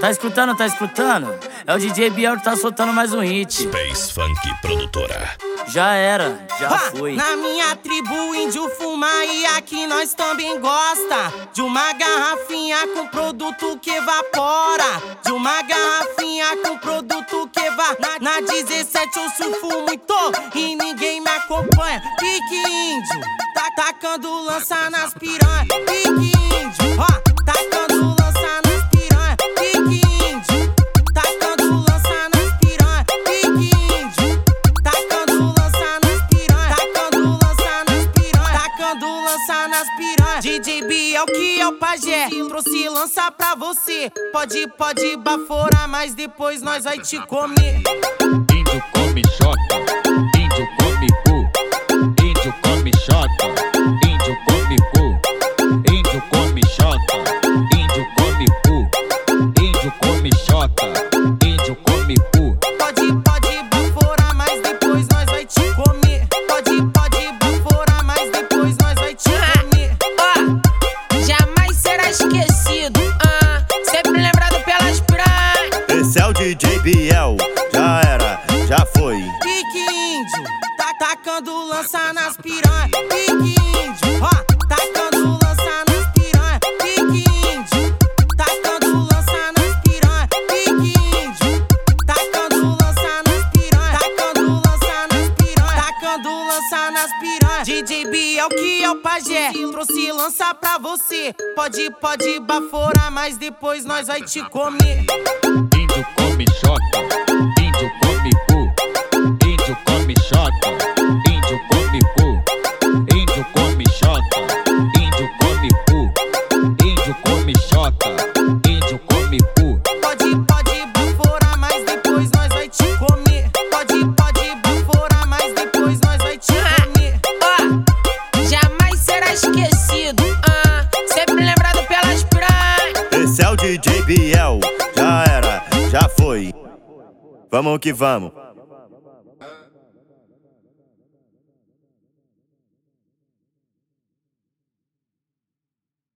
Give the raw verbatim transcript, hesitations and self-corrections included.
Tá escutando, tá escutando? É o D J Biel que tá soltando mais um hit. Space Funk Produtora. Já era, já ha, foi. Na minha tribo, índio fuma e aqui nós também gosta de uma garrafinha com produto que evapora. De uma garrafinha com produto que evapora. Na, na dezessete eu surfo muito e ninguém me acompanha. Pique índio, tá tacando lança nas piranha. Pique índio, ó, tacando lança nas piranha. Pique índio, tacando lança nas piranha. Pique índio, tacando lança nas piranha. Tacando lança nas piranha. Tacando lança nas piranha. D J Biel que é o pajé, trouxe lança pra você. Pode, pode baforar, mas depois nós vai te comer. Índio come xota, índio come cu. Índio come xota, índio come cu. Índio come xota, índio come cu. Índio come xota, índio come cu. Pode, pode baforar, mas depois nós vai te comer. Pode, pode baforar, mas depois nós vai te comer. Ó, jamais será esquecido. Ah, sempre lembrado pelas piranhas. Esse é o D J Biel, já era, já foi. Pique índio, tá tacando lança nas piranha. Pique índio, ó, tacando lança nas piranha. Pique índio, tacando lança nas piranha. Pique índio, tacando lança nas piranha. Tacando lança nas piranha. Tacando lança nas piranha. D J Biel que é o pajé, trouxe lança pra você. Pode, pode baforar, mas depois nós vai te comer. Índio come xota, índio come cu. Índio come xota, índio come cu. Índio come xota, índio come cu. Índio come xota, índio come cu. Pode, pode baforar, mas depois nós vai te comer. Pode, pode baforar, mas depois nós vai te comer. Ó, jamais será esquecido. Ah, sempre lembrado pelas piranhas. Esse é o D J Biel, já era, já foi. Vamos que vamos.